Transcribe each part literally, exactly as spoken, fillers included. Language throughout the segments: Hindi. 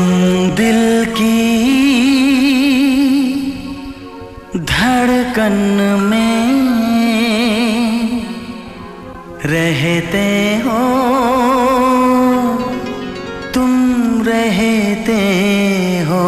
दिल की धड़कन में रहते हो, तुम रहते हो।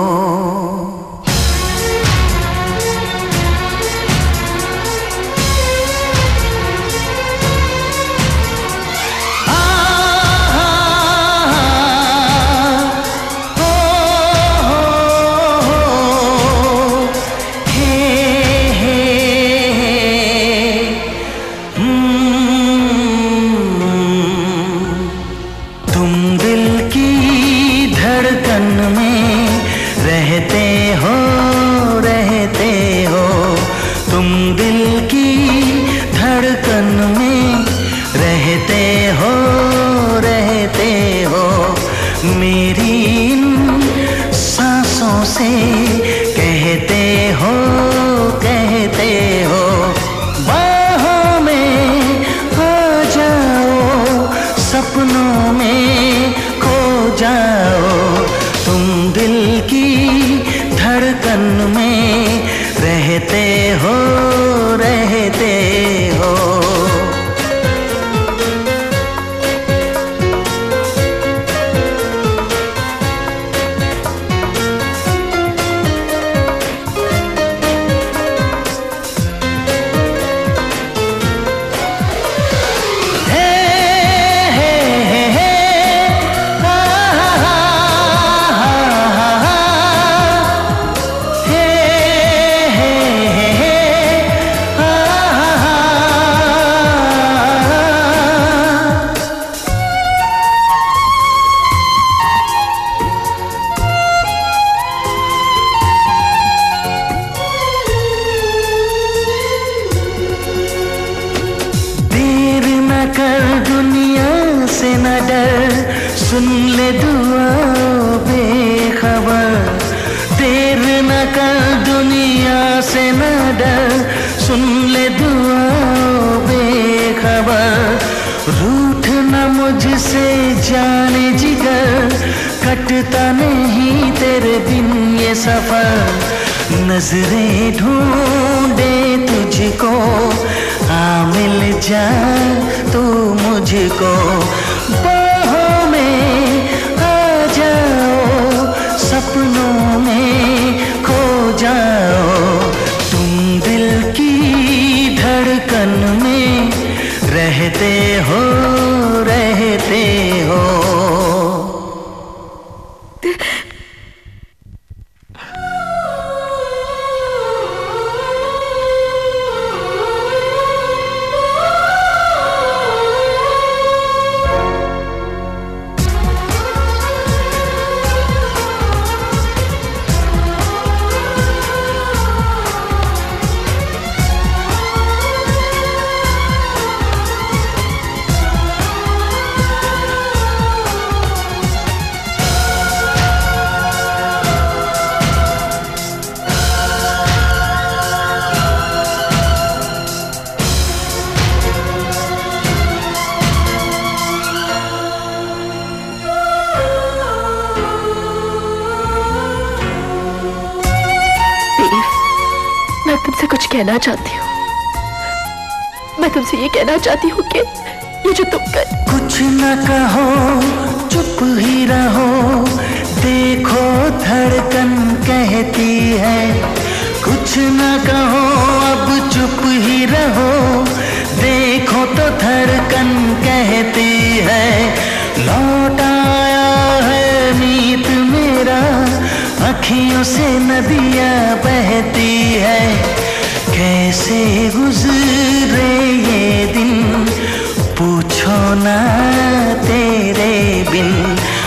रहते हो रहते हो तुम दिल की धड़कन में, रहते हो रहते हो। मेरी इन सांसों से कहते हो कहते हो। बाहों में आ जाओ, सपनों में खो जाओ। तुम दिल की धड़कन में रहते हो रहते हो। कर दुनिया से न डर, सुन ले दुआ बेखबर। देर न कर दुनिया से न डर, सुन ले दुआ बेखबर। रूठ न मुझसे जाने जिगर, कटता नहीं तेरे बिन ये सफर। नजरें ढूंढे तुझको, आ मिल जा तू मुझको। बाहों में आ जाओ, सपनों में खो जाओ। तुम दिल की धड़कन में रहते हो रहते हो। मैं तुमसे कुछ कहना चाहती हूँ। मैं तुमसे ये कहना चाहती हूँ कि ये जो तुम कर। कुछ न कहो, चुप ही रहो। देखो धड़कन कहती है। कुछ न कहो, अब चुप ही रहो। देखो तो धड़कन कहती है। लौट आया है मीत मेरा, अखियों से नदियाँ बहती है। कैसे गुजरे ये दिन, पूछो ना तेरे बिन।